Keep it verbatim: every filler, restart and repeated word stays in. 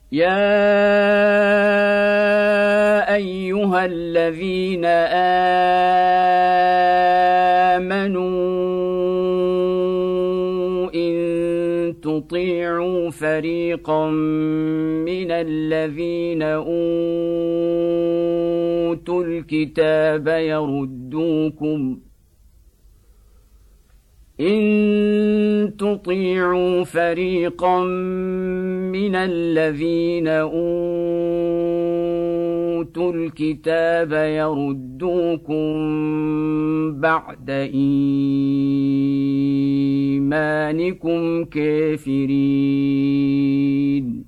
يا أيها الذين آمنوا إن تطيعوا فريقا من الذين أوتوا الكتاب يردوكم إن تطيعوا فريقا من الذين أوتوا الكتاب يردوكم بعد إيمانكم كافرين